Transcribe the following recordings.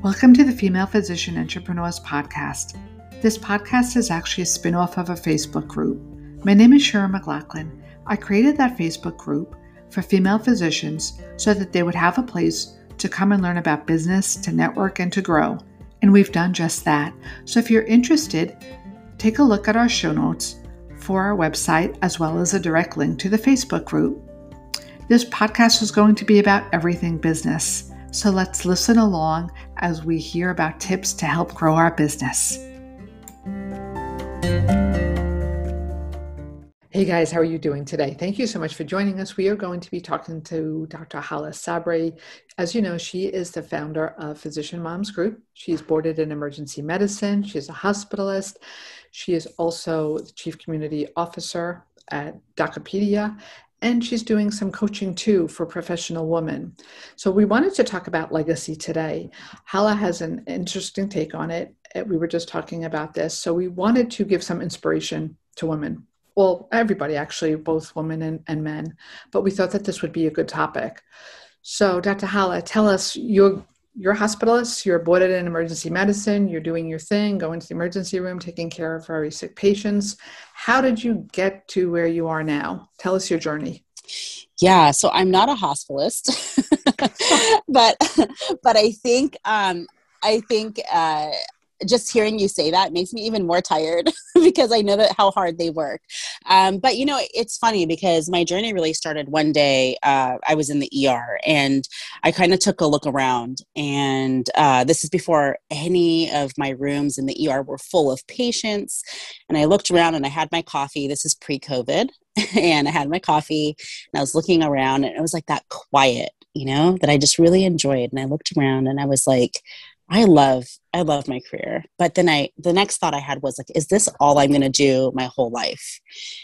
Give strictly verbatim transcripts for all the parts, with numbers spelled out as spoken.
Welcome to the Female Physician Entrepreneurs Podcast. This podcast is actually a spin-off of a Facebook group. My name is Shira McLaughlin. I created that Facebook group for female physicians so that they would have a place to come and learn about business, to network, and to grow. And we've done just that. So if you're interested, take a look at our show notes for our website as well as a direct link to the Facebook group. This podcast is going to be about everything business. So let's listen along as we hear about tips to help grow our business. Hey guys, how are you doing today? Thank you so much for joining us. We are going to be talking to Doctor Hala Sabri. As you know, she is the founder of Physician Moms Group. She's boarded in emergency medicine. She's a hospitalist. She is also the chief community officer at Docopedia. And she's doing some coaching too for professional women. So we wanted to talk about legacy today. Hala has an interesting take on it. We were just talking about this. So we wanted to give some inspiration to women. Well, everybody actually, both women and, and men. But we thought that this would be a good topic. So Doctor Hala, tell us, you're, you're a hospitalist, you're boarded in emergency medicine, you're doing your thing, going to the emergency room, taking care of very sick patients. How did you get to where you are now? Tell us your journey. Yeah, so I'm not a hospitalist, but but I think um, I think uh, just hearing you say that makes me even more tired because I know that how hard they work. Um, but you know, it's funny because my journey really started one day. Uh, I was in the E R and I kind of took a look around, and uh, this is before any of my rooms in the E R were full of patients. And I looked around and I had my coffee. This is pre-COVID. And I had my coffee and I was looking around, and it was like that quiet, you know, that I just really enjoyed. And I looked around and I was like, I love, I love my career. But then I, the next thought I had was like, is this all I'm going to do my whole life?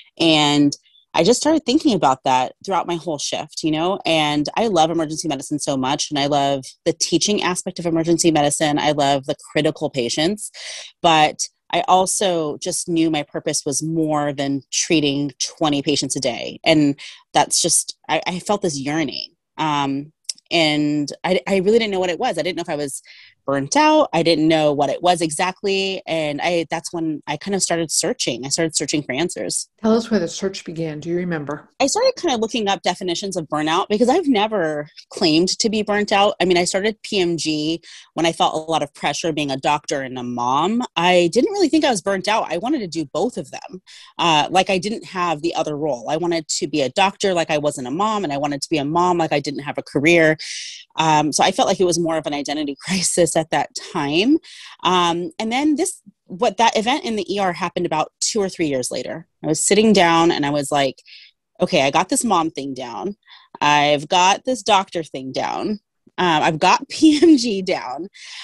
And I just started thinking about that throughout my whole shift, you know, and I love emergency medicine so much. And I love the teaching aspect of emergency medicine. I love the critical patients, but I also just knew my purpose was more than treating twenty patients a day. And that's just, I, I felt this yearning. Um, and I, I really didn't know what it was. I didn't know if I was burnt out. I didn't know what it was exactly. And I, that's when I kind of started searching. I started searching for answers. Tell us where the search began. Do you remember? I started kind of looking up definitions of burnout because I've never claimed to be burnt out. I mean, I started P M G when I felt a lot of pressure being a doctor and a mom. I didn't really think I was burnt out. I wanted to do both of them. Uh, like I didn't have the other role. I wanted to be a doctor like I wasn't a mom, and I wanted to be a mom like I didn't have a career. Um, so I felt like it was more of an identity crisis at that time. Um, and then this, what that event in the E R happened about two or three years later. I was sitting down and I was like, okay, I got this mom thing down. I've got this doctor thing down. Um, I've got P M G down.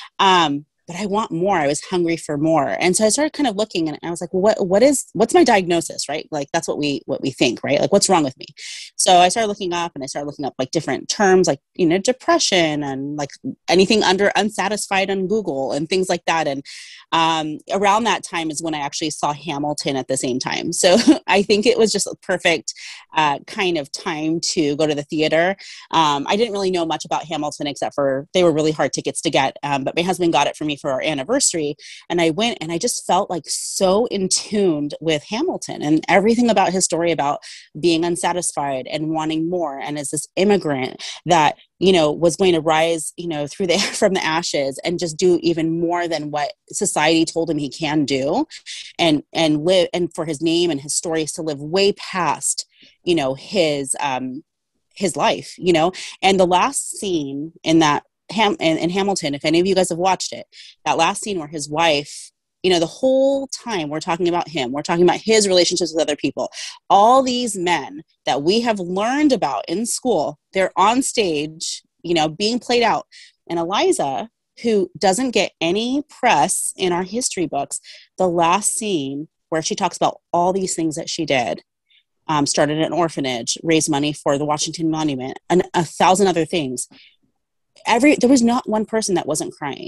Um, but I want more. I was hungry for more. And so I started kind of looking, and I was like, well, what, what is, what's my diagnosis, right? Like, that's what we, what we think, right? Like, what's wrong with me? So I started looking up, and I started looking up like different terms, like, you know, depression and like anything under unsatisfied on Google and things like that. And um, around that time is when I actually saw Hamilton at the same time. So I think it was just a perfect uh, kind of time to go to the theater. Um, I didn't really know much about Hamilton except for they were really hard tickets to get. Um, but my husband got it for me for our anniversary, and I went, and I just felt like so in tune with Hamilton and everything about his story about being unsatisfied and wanting more, and as this immigrant that, you know, was going to rise, you know, through the from the ashes and just do even more than what society told him he can do, and and live, and for his name and his stories to live way past, you know, his um his life, you know. And the last scene in that Ham in, in Hamilton, if any of you guys have watched it, that last scene where his wife, you know, the whole time we're talking about him, we're talking about his relationships with other people, all these men that we have learned about in school, they're on stage, you know, being played out. And Eliza, who doesn't get any press in our history books, the last scene where she talks about all these things that she did, um, started an orphanage, raised money for the Washington Monument, and a thousand other things. Every, there was not one person that wasn't crying.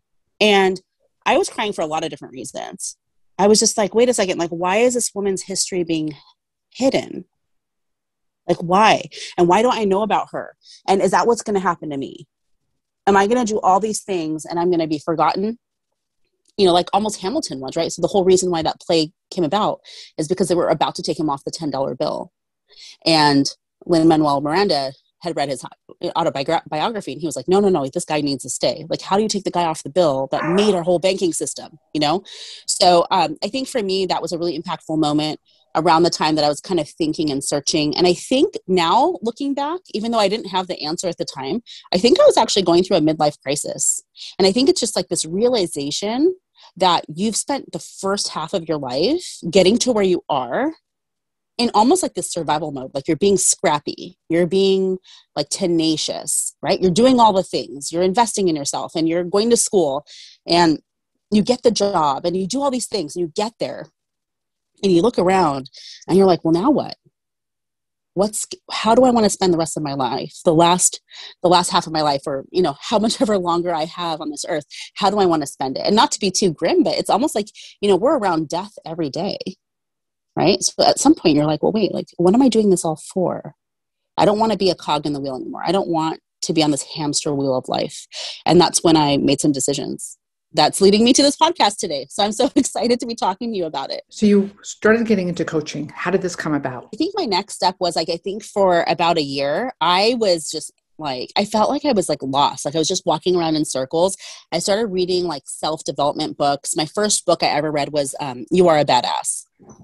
And I was crying for a lot of different reasons. I was just like, wait a second, like, why is this woman's history being hidden? Like, why? And why don't I know about her? And is that what's going to happen to me? am I going to do all these things and I'm going to be forgotten? You know, like almost Hamilton was, right? So the whole reason why that play came about is because they were about to take him off the ten dollar bill. And Lin-Manuel Miranda had read his autobiography and he was like, no, no, no, this guy needs to stay. Like, how do you take the guy off the bill that made our whole banking system, you know? So um, I think for me, that was a really impactful moment around the time that I was kind of thinking and searching. And I think now looking back, even though I didn't have the answer at the time, I think I was actually going through a midlife crisis. And I think it's just like this realization that you've spent the first half of your life getting to where you are in almost like this survival mode. Like you're being scrappy, you're being like tenacious, right? You're doing all the things, you're investing in yourself and you're going to school and you get the job and you do all these things and you get there and you look around and you're like, well, now what? What's, how do I want to spend the rest of my life? The last, the last half of my life, or, you know, how much ever longer I have on this earth, how do I want to spend it? And not to be too grim, but it's almost like, you know, we're around death every day. Right. So at some point you're like, well, wait, like, what am I doing this all for? I don't want to be a cog in the wheel anymore. I don't want to be on this hamster wheel of life. And that's when I made some decisions. That's leading me to this podcast today. So I'm so excited to be talking to you about it. So you started getting into coaching. How did this come about? I think my next step was like, I think for about a year, I was just like, I felt like I was like lost. Like I was just walking around in circles. I started reading like self-development books. My first book I ever read was um, You Are a Badass.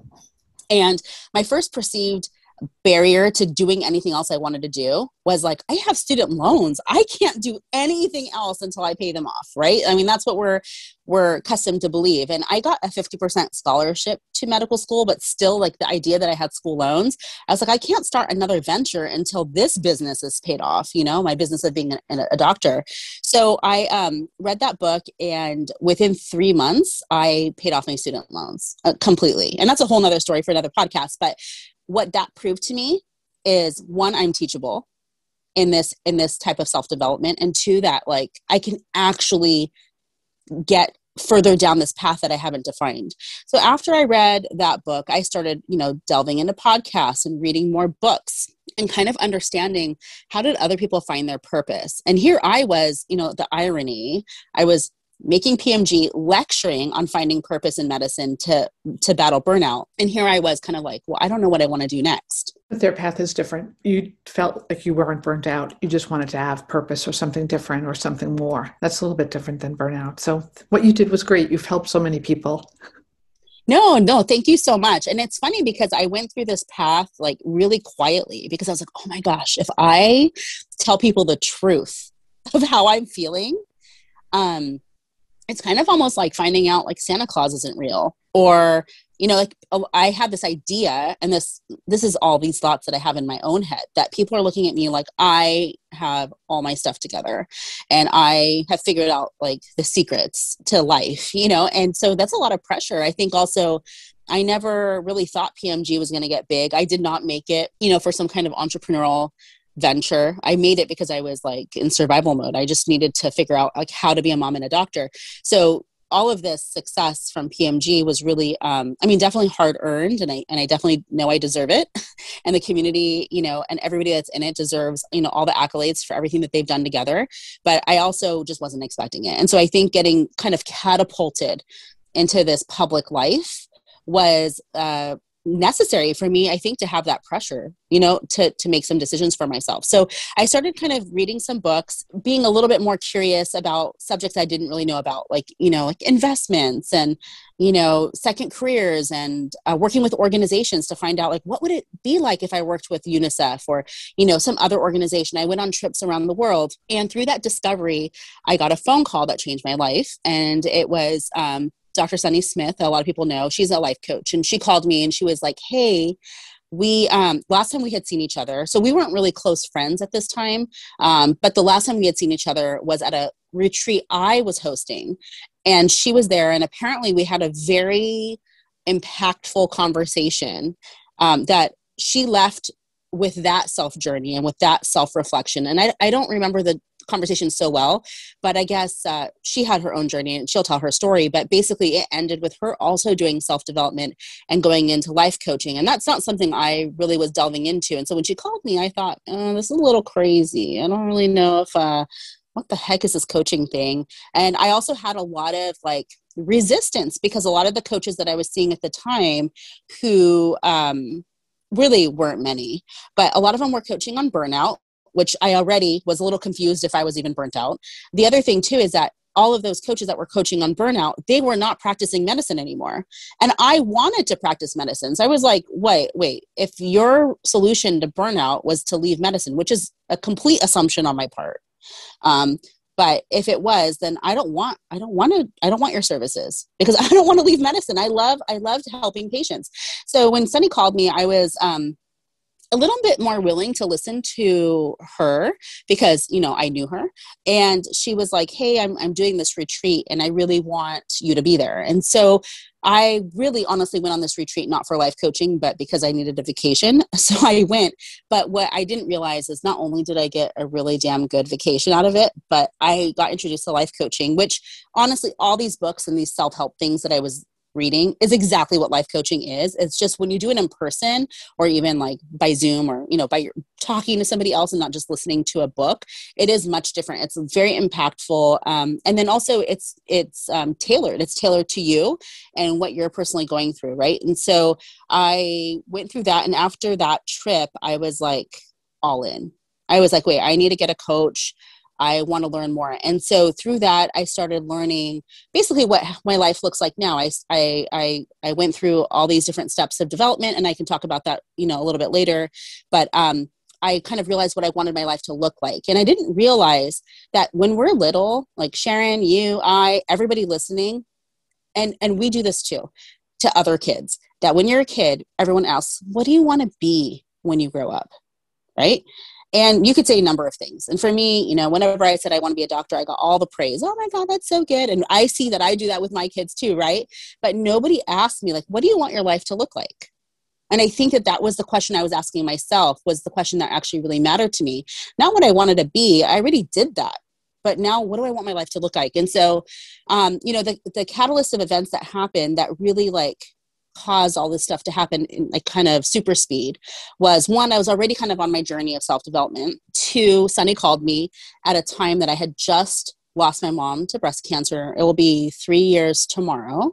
And my first perceived barrier to doing anything else I wanted to do was like, I have student loans. I can't do anything else until I pay them off, right? I mean, that's what we're we're accustomed to believe. And I got a fifty percent scholarship to medical school, but still like the idea that I had school loans, I was like, I can't start another venture until this business is paid off, you know, my business of being a, a doctor. So I um, read that book and within three months, I paid off my student loans uh, completely. And that's a whole nother story for another podcast. But what that proved to me is, one, I'm teachable in this, in this type of self-development. And two, that like, I can actually get further down this path that I haven't defined. So after I read that book, I started, you know, delving into podcasts and reading more books and kind of understanding how did other people find their purpose. And here I was, you know, the irony, I was making P M G, lecturing on finding purpose in medicine to, to battle burnout. And here I was kind of like, well, I don't know what I want to do next. But their path is different. You felt like you weren't burnt out. You just wanted to have purpose or something different or something more. That's a little bit different than burnout. So what you did was great. You've helped so many people. No, no, thank you so much. And it's funny because I went through this path like really quietly because I was like, oh my gosh, if I tell people the truth of how I'm feeling, um, it's kind of almost like finding out like Santa Claus isn't real, or, you know, like oh, I had this idea, and this, this is all these thoughts that I have in my own head, that people are looking at me like I have all my stuff together and I have figured out like the secrets to life, you know? And so that's a lot of pressure. I think also I never really thought P M G was going to get big. I did not make it, you know, for some kind of entrepreneurial venture. I made it because I was like in survival mode. I just needed to figure out like how to be a mom and a doctor. So all of this success from P M G was really, um, I mean, definitely hard earned. And I, and I definitely know I deserve it. And the community, you know, and everybody that's in it deserves, you know, all the accolades for everything that they've done together. But I also just wasn't expecting it. And so I think getting kind of catapulted into this public life was, uh, necessary for me, I think, to have that pressure, you know, to, to make some decisions for myself. So I started kind of reading some books, being a little bit more curious about subjects I didn't really know about, like, you know, like investments and, you know, second careers and uh, working with organizations to find out like, what would it be like if I worked with UNICEF or, you know, some other organization. I went on trips around the world. And through that discovery, I got a phone call that changed my life. And it was, um, Doctor Sunny Smith, a lot of people know, she's a life coach. And she called me and she was like, hey, we, um, last time we had seen each other, so we weren't really close friends at this time. Um, but the last time we had seen each other was at a retreat I was hosting, and she was there. And apparently we had a very impactful conversation, um, that she left with that self journey and with that self reflection. And I, I don't remember the conversation so well, but I guess uh, she had her own journey and she'll tell her story. But basically it ended with her also doing self-development and going into life coaching. And that's not something I really was delving into. And so when she called me, I thought, oh, this is a little crazy. I don't really know if uh, what the heck is this coaching thing? And I also had a lot of like resistance because a lot of the coaches that I was seeing at the time who um, really weren't many, but a lot of them were coaching on burnout, which I already was a little confused if I was even burnt out. The other thing too is that all of those coaches that were coaching on burnout, they were not practicing medicine anymore. And I wanted to practice medicine. So I was like, wait, wait, if your solution to burnout was to leave medicine, which is a complete assumption on my part. Um, but if it was, then I don't want, I don't want to, I don't want your services because I don't want to leave medicine. I love, I loved helping patients. So when Sunny called me, I was, um, a little bit more willing to listen to her because, you know, I knew her, and she was like, hey, I'm, I'm doing this retreat and I really want you to be there. And so I really honestly went on this retreat, not for life coaching, but because I needed a vacation. So I went, but what I didn't realize is not only did I get a really damn good vacation out of it, but I got introduced to life coaching, which honestly, all these books and these self-help things that I was reading is exactly what life coaching is. It's just when you do it in person or even like by Zoom or, you know, by your, talking to somebody else and not just listening to a book, it is much different. It's very impactful. Um, and then also it's, it's um, tailored. It's tailored to you and what you're personally going through. Right. And so I went through that. And after that trip, I was like all in. I was like, wait, I need to get a coach. I want to learn more. And so through that, I started learning basically what my life looks like now. I, I, I, I went through all these different steps of development, and I can talk about that, you know, a little bit later, but, um, I kind of realized what I wanted my life to look like. And I didn't realize that when we're little, like Sharon, you, I, everybody listening, and, and we do this too, to other kids, that when you're a kid, everyone asks, what do you want to be when you grow up? Right? And you could say a number of things. And for me, you know, whenever I said I want to be a doctor, I got all the praise. Oh my God, that's so good. And I see that I do that with my kids too, right? But nobody asked me, like, what do you want your life to look like? And I think that that was the question I was asking myself, was the question that actually really mattered to me. Not what I wanted to be. I already did that. But now what do I want my life to look like? And so, um, you know, the, the catalyst of events that happened that really like caused all this stuff to happen in like kind of super speed was, one, I was already kind of on my journey of self-development. Two, Sunny called me at a time that I had just lost my mom to breast cancer. It will be three years tomorrow.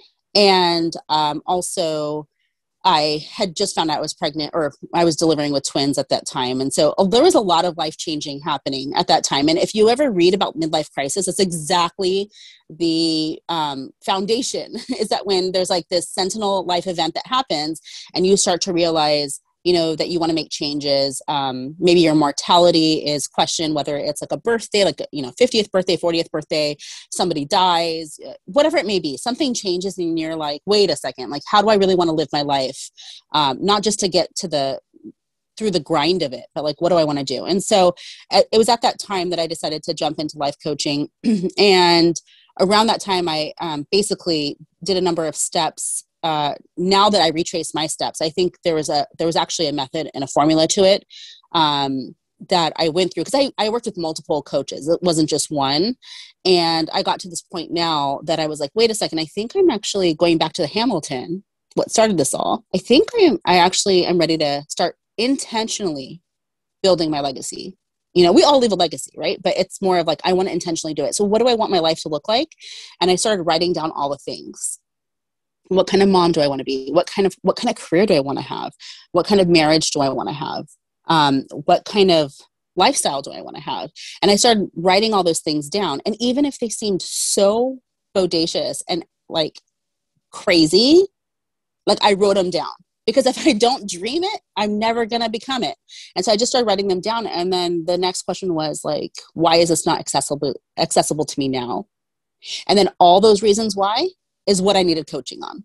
And um, also I had just found out I was pregnant, or I was delivering with twins at that time. And so oh, there was a lot of life changing happening at that time. And if you ever read about midlife crisis, it's exactly the um, foundation is that when there's like this sentinel life event that happens and you start to realize, you know, that you want to make changes. Um, maybe your mortality is questioned, whether it's like a birthday, like, you know, fiftieth birthday, fortieth birthday, somebody dies, whatever it may be, something changes and you're like, wait a second, like, how do I really want to live my life? Um, not just to get to the, through the grind of it, but like, what do I want to do? And so it was at that time that I decided to jump into life coaching. And around that time, I um, basically did a number of steps. Uh, now that I retrace my steps, I think there was a, there was actually a method and a formula to it um, that I went through, because I, I worked with multiple coaches. It wasn't just one. And I got to this point now that I was like, wait a second, I think I'm actually going back to the Hamilton, what started this all. I think I am, I actually am ready to start intentionally building my legacy. You know, we all leave a legacy, right? But it's more of like, I want to intentionally do it. So what do I want my life to look like? And I started writing down all the things. What kind of mom do I want to be? What kind of, what kind of career do I want to have? What kind of marriage do I want to have? Um, what kind of lifestyle do I want to have? And I started writing all those things down. And even if they seemed so bodacious and like crazy, like I wrote them down, because if I don't dream it, I'm never going to become it. And so I just started writing them down. And then the next question was like, why is this not accessible, accessible to me now? And then all those reasons why is what I needed coaching on.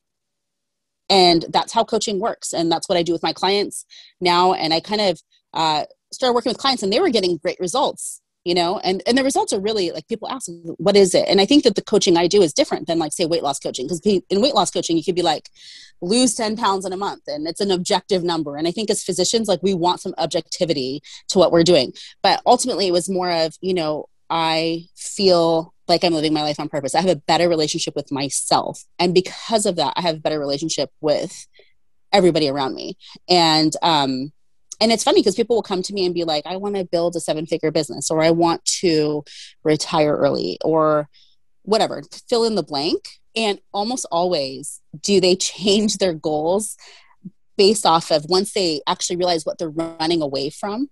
And that's how coaching works. And that's what I do with my clients now. And I kind of uh, started working with clients and they were getting great results, you know, and, and the results are really like, people ask, what is it? And I think that the coaching I do is different than like, say, weight loss coaching. Because in weight loss coaching, you could be like, lose ten pounds in a month. And it's an objective number. And I think as physicians, like we want some objectivity to what we're doing. But ultimately it was more of, you know, I feel like I'm living my life on purpose. I have a better relationship with myself. And because of that, I have a better relationship with everybody around me. And, um, and it's funny because people will come to me and be like, I want to build a seven figure business, or I want to retire early, or whatever, fill in the blank. And almost always do they change their goals based off of, once they actually realize what they're running away from,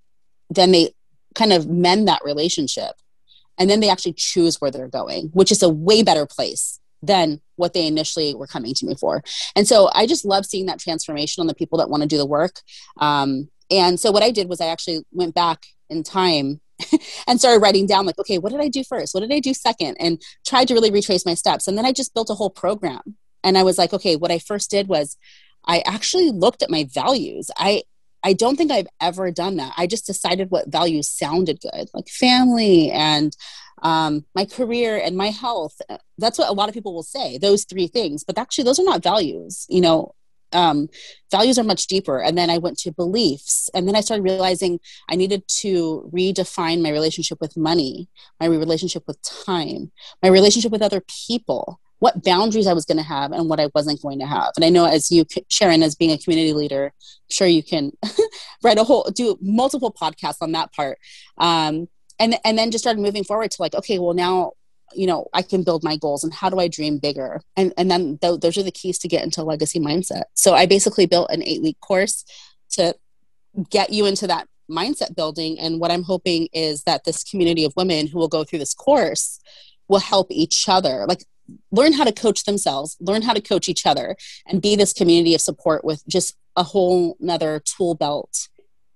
then they kind of mend that relationship. And then they actually choose where they're going, which is a way better place than what they initially were coming to me for. And so I just love seeing that transformation on the people that want to do the work. Um, and so what I did was I actually went back in time and started writing down, like, okay, what did I do first? What did I do second? And tried to really retrace my steps. And then I just built a whole program. And I was like, okay, what I first did was I actually looked at my values. I, I don't think I've ever done that. I just decided what values sounded good, like family and um, my career and my health. That's what a lot of people will say, those three things, but actually those are not values. You know, um, values are much deeper. And then I went to beliefs, and then I started realizing I needed to redefine my relationship with money, my relationship with time, my relationship with other people, what boundaries I was going to have and what I wasn't going to have. And I know, as you, Sharon, as being a community leader, I'm sure you can write a whole, do multiple podcasts on that part. Um, and, and then just started moving forward to like, okay, well now, you know, I can build my goals, and how do I dream bigger? And, and then th- those are the keys to get into legacy mindset. So I basically built an eight week course to get you into that mindset building. And what I'm hoping is that this community of women who will go through this course will help each other, like learn how to coach themselves, learn how to coach each other, and be this community of support with just a whole nother tool belt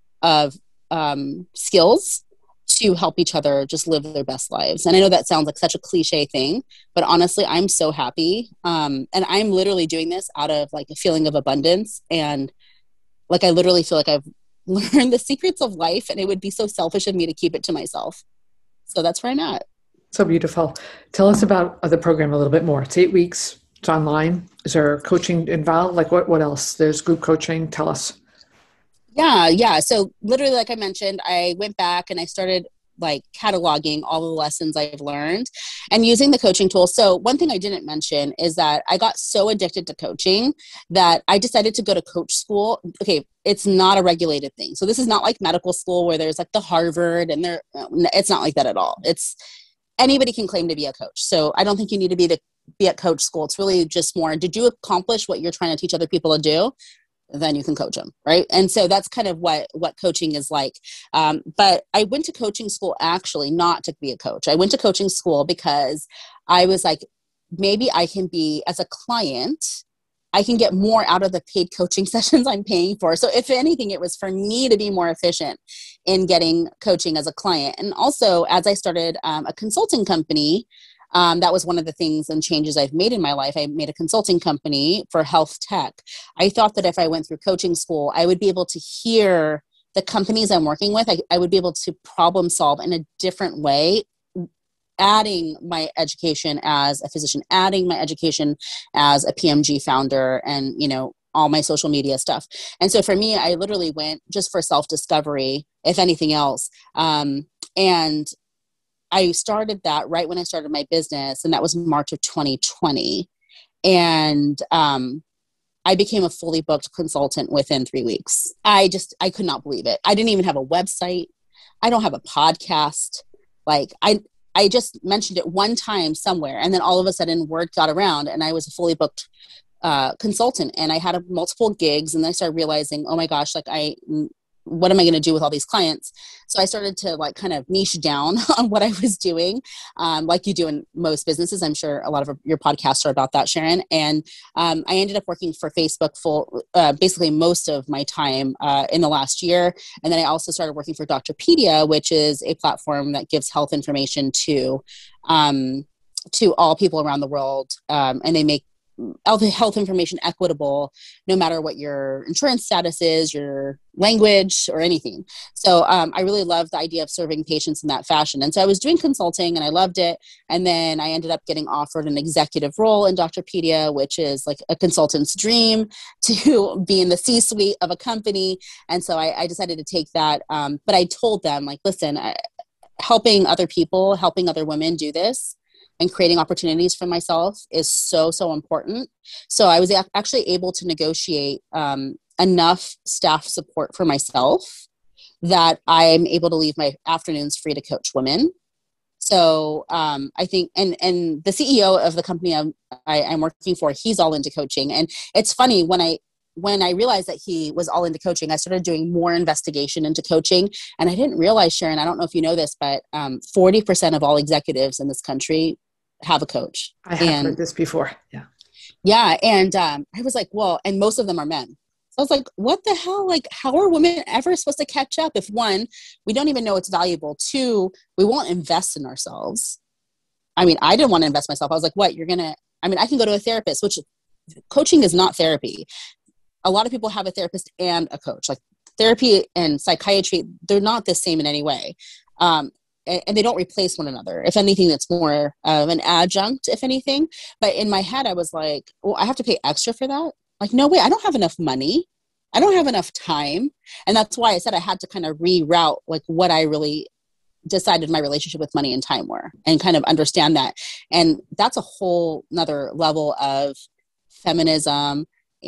of um, skills to help each other just live their best lives. And I know that sounds like such a cliche thing, but honestly, I'm so happy. Um, and I'm literally doing this out of like a feeling of abundance. And like, I literally feel like I've learned the secrets of life, and it would be so selfish of me to keep it to myself. So that's where I'm at. So beautiful. Tell us about the program a little bit more. It's eight weeks. It's online. Is there coaching involved? Like what, what else? There's group coaching. Tell us. Yeah. Yeah. So literally, like I mentioned, I went back and I started like cataloging all the lessons I've learned and using the coaching tool. So one thing I didn't mention is that I got so addicted to coaching that I decided to go to coach school. Okay. It's not a regulated thing. So this is not like medical school where there's like the Harvard, and there, it's not like that at all. It's, anybody can claim to be a coach. So I don't think you need to be to be at coach school. It's really just more, did you accomplish what you're trying to teach other people to do? Then you can coach them. Right. And so that's kind of what, what coaching is like. Um, but I went to coaching school actually not to be a coach. I went to coaching school because I was like, maybe I can be, as a client, I can get more out of the paid coaching sessions I'm paying for. So if anything, it was for me to be more efficient in getting coaching as a client. And also, as I started um, a consulting company, um, that was one of the things and changes I've made in my life. I made a consulting company for health tech. I thought that if I went through coaching school, I would be able to hear the companies I'm working with. I, I would be able to problem solve in a different way, adding my education as a physician, adding my education as a P M G founder, and, you know, all my social media stuff. And so for me, I literally went just for self-discovery, if anything else. Um, and I started that right when I started my business, and that was March of twenty twenty. And um, I became a fully booked consultant within three weeks. I just, I could not believe it. I didn't even have a website. I don't have a podcast. Like I, I just mentioned it one time somewhere, and then all of a sudden word got around, and I was a fully booked uh, consultant, and I had a, multiple gigs, and then I started realizing, oh my gosh, like I, what am I going to do with all these clients? So I started to like kind of niche down on what I was doing, um, like you do in most businesses. I'm sure a lot of your podcasts are about that, Sharon. And um, I ended up working for Facebook full, uh, basically most of my time uh, in the last year. And then I also started working for Doctorpedia, which is a platform that gives health information to um, to all people around the world. Um, and they make health information equitable, no matter what your insurance status is, your language, or anything. So um, I really loved the idea of serving patients in that fashion. And so I was doing consulting, and I loved it. And then I ended up getting offered an executive role in Doctorpedia, which is like a consultant's dream, to be in the C-suite of a company. And so I, I decided to take that. Um, but I told them, like, listen, I, helping other people, helping other women do this, and creating opportunities for myself is so, so important. So I was actually able to negotiate um, enough staff support for myself that I'm able to leave my afternoons free to coach women. So um, I think, and and the C E O of the company I'm, I, I'm working for, he's all into coaching. And it's funny, when I when I realized that he was all into coaching, I started doing more investigation into coaching. And I didn't realize, Sharon, I don't know if you know this, but um, forty percent of all executives in this country have a coach. I have and, heard this before. Yeah. Yeah. And um, I was like, well, and most of them are men. So I was like, what the hell? Like, how are women ever supposed to catch up if, one, we don't even know it's valuable, two, we won't invest in ourselves. I mean, I didn't want to invest myself. I was like, what, you're going to, I mean, I can go to a therapist, which coaching is not therapy. A lot of people have a therapist and a coach. Like, therapy and psychiatry, they're not the same in any way. Um, and, and they don't replace one another. If anything, it's more of an adjunct, if anything. But in my head, I was like, well, I have to pay extra for that? Like, no way, I don't have enough money. I don't have enough time. And that's why I said I had to kind of reroute like what I really decided my relationship with money and time were, and kind of understand that. And that's a whole nother level of feminism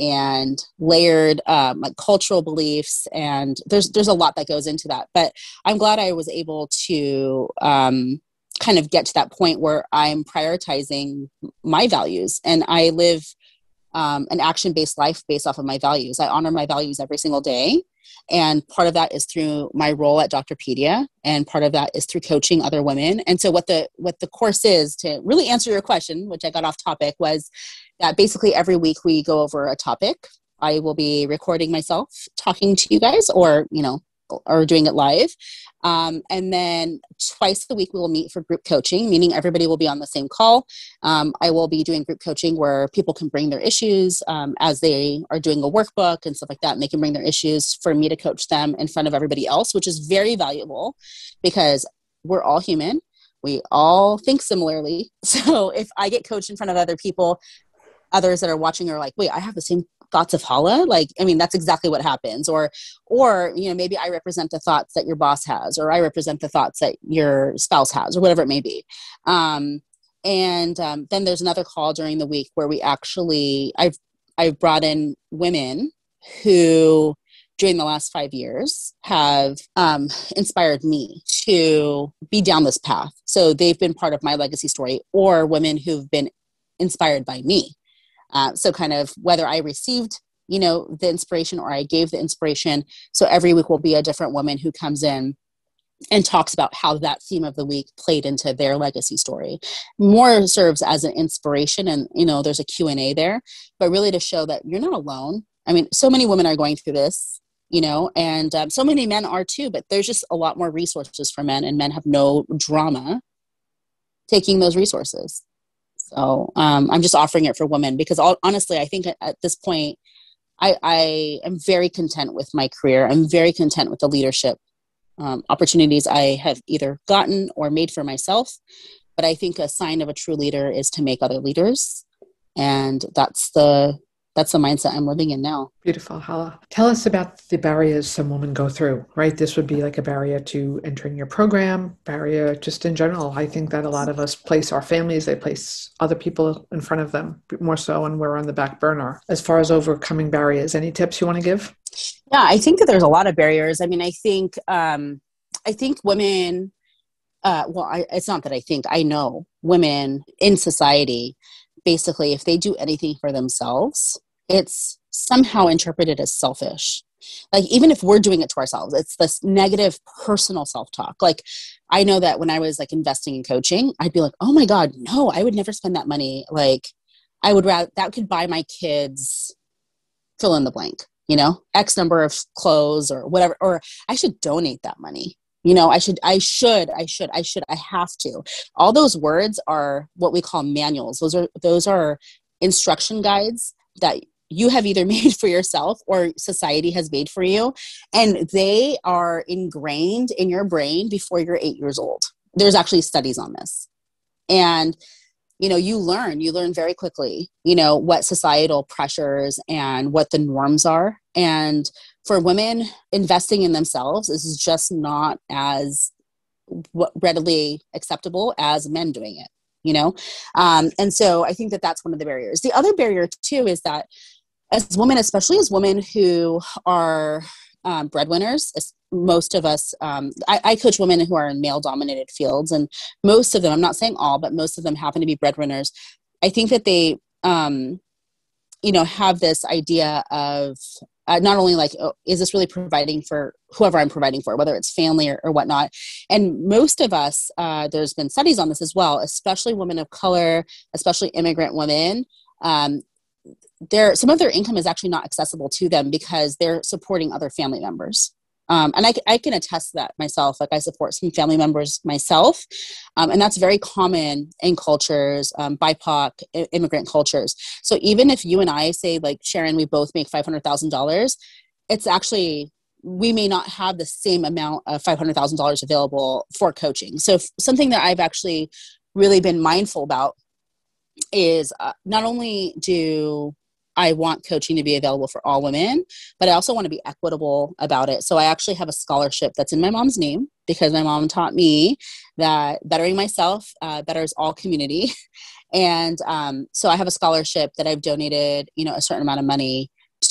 and layered um, like cultural beliefs. And there's, there's a lot that goes into that, but I'm glad I was able to um, kind of get to that point where I'm prioritizing my values, and I live Um, an action-based life based off of my values. I honor my values every single day. And part of that is through my role at Doctorpedia. And part of that is through coaching other women. And so what the, what the course is, to really answer your question, which I got off topic, was that basically every week we go over a topic. I will be recording myself talking to you guys, or, you know, or doing it live. Um, and then twice a week we will meet for group coaching, meaning everybody will be on the same call. Um, I will be doing group coaching where people can bring their issues um, as they are doing a workbook and stuff like that. And they can bring their issues for me to coach them in front of everybody else, which is very valuable because we're all human. We all think similarly. So if I get coached in front of other people, others that are watching are like, wait, I have the same thoughts of Hala. Like, I mean, that's exactly what happens. Or, or, you know, maybe I represent the thoughts that your boss has, or I represent the thoughts that your spouse has, or whatever it may be. Um, and um, then there's another call during the week where we actually, I've, I've brought in women who during the last five years have um, inspired me to be down this path. So they've been part of my legacy story, or women who've been inspired by me. Uh, so kind of whether I received, you know, the inspiration or I gave the inspiration. So every week will be a different woman who comes in and talks about how that theme of the week played into their legacy story. More serves as an inspiration, and, you know, there's a Q and A there, but really to show that you're not alone. I mean, so many women are going through this, you know, and um, so many men are too, but there's just a lot more resources for men, and men have no drama taking those resources. So um, I'm just offering it for women because all, honestly, I think at, at this point, I, I am very content with my career. I'm very content with the leadership um, opportunities I have either gotten or made for myself. But I think a sign of a true leader is to make other leaders. And that's the that's the mindset I'm living in now. Beautiful, Hala. Tell us about the barriers some women go through, right? This would be like a barrier to entering your program, barrier just in general. I think that a lot of us place our families, they place other people in front of them, more so when we're on the back burner. As far as overcoming barriers, any tips you want to give? Yeah, I think that there's a lot of barriers. I mean, I think, um, I think women, uh, well, I, it's not that I think, I know women in society, basically, if they do anything for themselves, it's somehow interpreted as selfish. Like, even if we're doing it to ourselves, it's this negative personal self-talk. Like, I know that when I was like investing in coaching, I'd be like, oh my God, no, I would never spend that money. Like, I would rather, that could buy my kids fill in the blank, you know, X number of clothes or whatever, or I should donate that money. You know, I should, I should, I should, I should, I have to. All those words are what we call manuals. Those are, those are instruction guides that you have either made for yourself or society has made for you. And they are ingrained in your brain before you're eight years old. There's actually studies on this. And, you know, you learn, you learn very quickly, you know, what societal pressures and what the norms are. And for women, investing in themselves is just not as readily acceptable as men doing it, you know? Um, and so I think that that's one of the barriers. The other barrier too is that as women, especially as women who are um, breadwinners, most of us, um, I, I coach women who are in male dominated fields, and most of them, I'm not saying all, but most of them happen to be breadwinners. I think that they, um, you know, have this idea of uh, not only like, oh, is this really providing for whoever I'm providing for, whether it's family or, or whatnot. And most of us, uh, there's been studies on this as well, especially women of color, especially immigrant women. Um, their some of their income is actually not accessible to them because they're supporting other family members. Um, and I, I can attest to that myself. Like I support some family members myself. Um, and that's very common in cultures, um, B I P O C, I- immigrant cultures. So even if you and I say like, Sharon, we both make five hundred thousand dollars, it's actually, we may not have the same amount of five hundred thousand dollars available for coaching. So f- something that I've actually really been mindful about is uh, not only do I want coaching to be available for all women, but I also want to be equitable about it. So I actually have a scholarship that's in my mom's name because my mom taught me that bettering myself uh, betters all community. And um, so I have a scholarship that I've donated, you know, a certain amount of money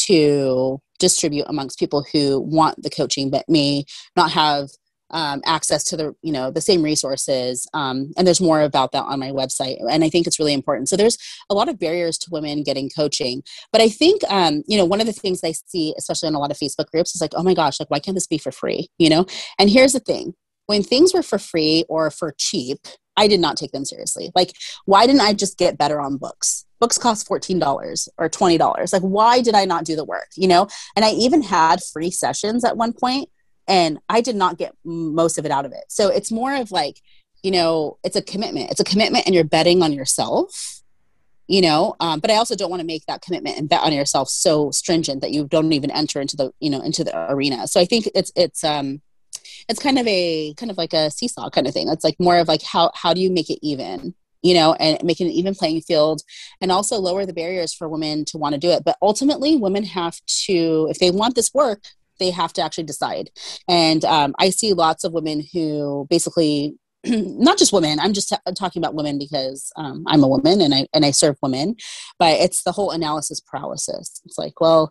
to distribute amongst people who want the coaching but may not have Um, access to the, you know, the same resources. Um, and there's more about that on my website. And I think it's really important. So there's a lot of barriers to women getting coaching. But I think, um, you know, one of the things I see, especially in a lot of Facebook groups, is like, oh my gosh, like, why can't this be for free? You know? And here's the thing, when things were for free or for cheap, I did not take them seriously. Like, why didn't I just get better on books? Books cost fourteen dollars or twenty dollars. Like, why did I not do the work? You know? And I even had free sessions at one point, and I did not get most of it out of it. So it's more of like, you know, it's a commitment. It's a commitment and you're betting on yourself, you know, um, but I also don't want to make that commitment and bet on yourself so stringent that you don't even enter into the, you know, into the arena. So I think it's, it's, um, it's kind of a, kind of like a seesaw kind of thing. It's like more of like, how, how do you make it even, you know, and make it an even playing field, and also lower the barriers for women to want to do it. But ultimately women have to, if they want this work, they have to actually decide. And um, I see lots of women who basically, not just women, I'm just t- talking about women because um, I'm a woman and I and I serve women, but it's the whole analysis paralysis. It's like, well,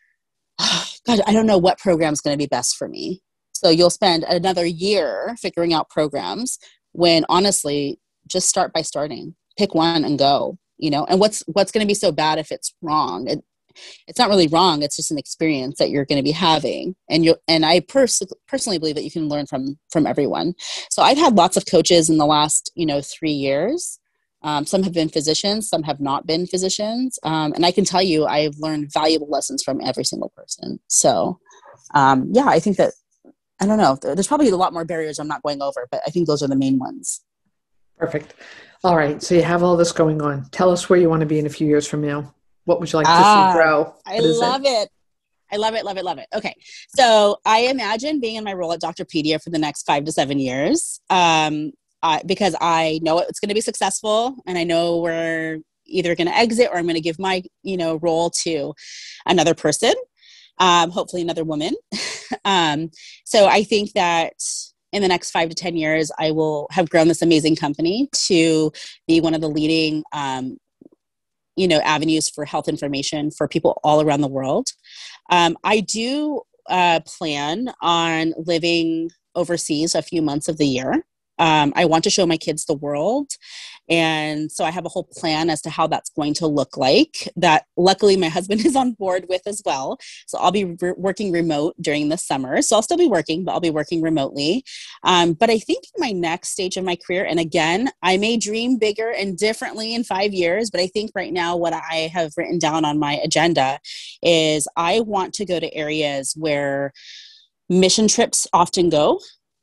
God, I don't know what program is going to be best for me. So you'll spend another year figuring out programs when honestly, just start by starting. Pick one and go, you know, and what's what's going to be so bad if it's wrong? It, it's not really wrong. It's just an experience that you're going to be having. And you and I pers- personally believe that you can learn from, from everyone. So I've had lots of coaches in the last, you know, three years. Um, some have been physicians, some have not been physicians. Um, and I can tell you, I've learned valuable lessons from every single person. So um, yeah, I think that, I don't know, there's probably a lot more barriers I'm not going over, but I think those are the main ones. Perfect. All right. So you have all this going on. Tell us where you want to be in a few years from now. What would you like to see Ah, grow? I What is love it? it. I love it, love it, love it. Okay. So I imagine being in my role at Doctorpedia for the next five to seven years um, uh, because I know it's going to be successful and I know we're either going to exit or I'm going to give my, you know, role to another person, um, hopefully another woman. um, so I think that in the next five to ten years, I will have grown this amazing company to be one of the leading um, you know, avenues for health information for people all around the world. Um, I do uh, plan on living overseas a few months of the year. Um, I want to show my kids the world. And so I have a whole plan as to how that's going to look like that luckily my husband is on board with as well. So I'll be re- working remote during the summer. So I'll still be working, but I'll be working remotely. Um, but I think in my next stage of my career, and again, I may dream bigger and differently in five years, but I think right now what I have written down on my agenda is I want to go to areas where mission trips often go.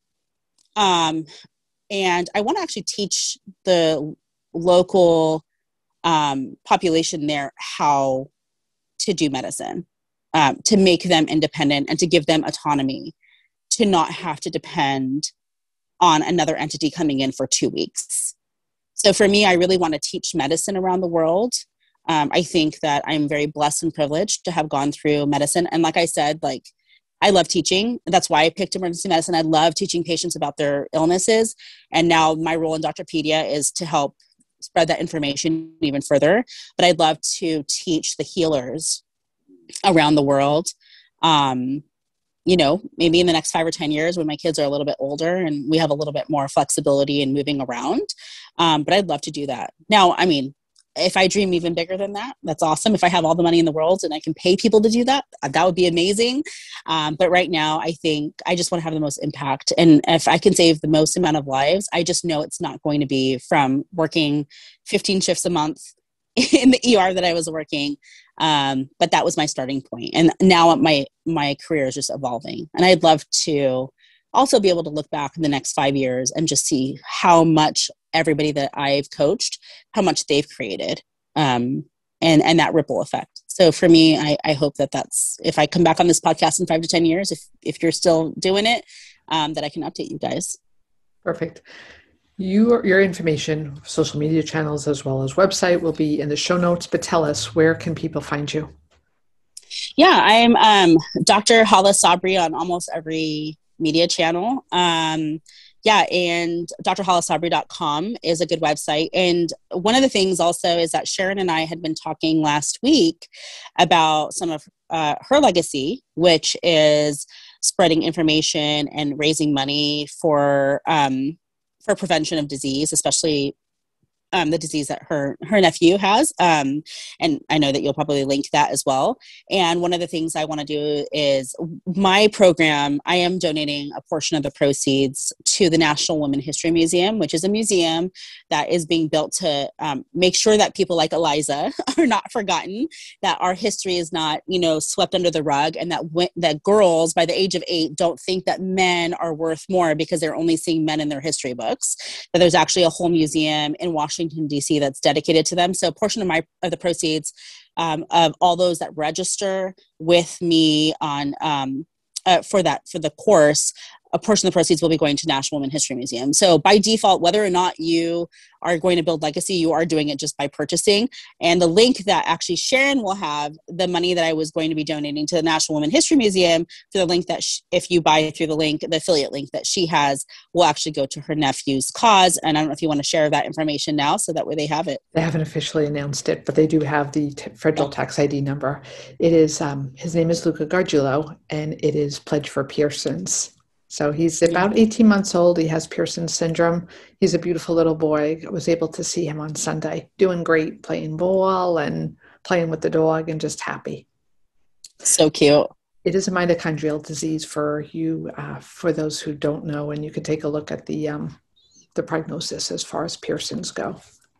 Um, And I want to actually teach the local um, population there how to do medicine, um, to make them independent and to give them autonomy, to not have to depend on another entity coming in for two weeks. So for me, I really want to teach medicine around the world. Um, I think that I'm very blessed and privileged to have gone through medicine. And like I said, like, I love teaching. That's why I picked emergency medicine. I love teaching patients about their illnesses. And now my role in Doctorpedia is to help spread that information even further. But I'd love to teach the healers around the world. Um, you know, maybe in the next five or ten years when my kids are a little bit older and we have a little bit more flexibility in moving around. Um, but I'd love to do that. Now, I mean, if I dream even bigger than that, that's awesome. If I have all the money in the world and I can pay people to do that, that would be amazing. Um, but right now, I think I just want to have the most impact. And if I can save the most amount of lives, I just know it's not going to be from working fifteen shifts a month in the E R that I was working. Um, but that was my starting point. And now my, my career is just evolving. And I'd love to also be able to look back in the next five years and just see how much everybody that I've coached, how much they've created, um, and, and that ripple effect. So for me, I, I hope that that's, if I come back on this podcast in five to ten years, if, if you're still doing it, um, that I can update you guys. Perfect. You, your information, social media channels, as well as website will be in the show notes, but tell us, where can people find you? Yeah, I'm um, Doctor Hala Sabri on almost every media channel. Um, yeah, and D R hala sabri dot com is a good website. And one of the things also is that Sharon and I had been talking last week about some of uh, her legacy, which is spreading information and raising money for um, for prevention of disease, especially um, the disease that her her nephew has. Um, and I know that you'll probably link that as well. And one of the things I want to do is my program, I am donating a portion of the proceeds to the National Women History Museum, which is a museum that is being built to um, make sure that people like Eliza are not forgotten, that our history is not, you know, swept under the rug, and that w- that girls by the age of eight don't think that men are worth more because they're only seeing men in their history books, that there's actually a whole museum in Washington, D C that's dedicated to them. So a portion of my of the proceeds um, of all those that register with me on um, uh, for that for the course, a portion of the proceeds will be going to National Women History Museum. So by default, whether or not you are going to build legacy, you are doing it just by purchasing. And the link that actually Sharon will have, the money that I was going to be donating to the National Women History Museum, to the link that she, if you buy through the link, the affiliate link that she has, will actually go to her nephew's cause. And I don't know if you want to share that information now, so that way they have it. They haven't officially announced it, but they do have the t- federal tax I D number. It is, um, his name is Luca Gargiulo, and it is Pledge for Pearson's. So he's about eighteen months old. He has Pearson syndrome. He's a beautiful little boy. I was able to see him on Sunday, doing great, playing ball and playing with the dog and just happy. So cute. It is a mitochondrial disease for you, uh, for those who don't know, and you can take a look at the um, the prognosis as far as Pearson's go.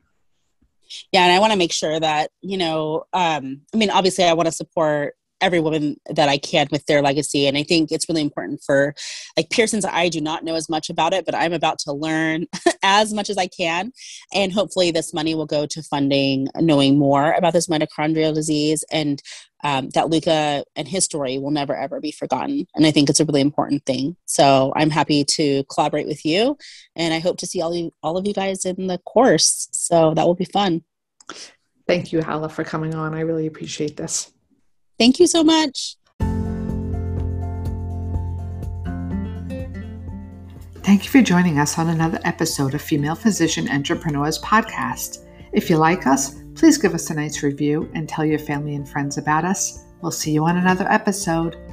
Yeah, and I want to make sure that, you know, um, I mean, obviously I want to support every woman that I can with their legacy. And I think it's really important for, like, Pearson's, I do not know as much about it, but I'm about to learn as much as I can. And hopefully this money will go to funding, knowing more about this mitochondrial disease, and um, that Luca and his story will never, ever be forgotten. And I think it's a really important thing. So I'm happy to collaborate with you. And I hope to see all, you, all of you guys in the course. So that will be fun. Thank you, Hala, for coming on. I really appreciate this. Thank you so much. Thank you for joining us on another episode of Female Physician Entrepreneurs Podcast. If you like us, please give us a nice review and tell your family and friends about us. We'll see you on another episode.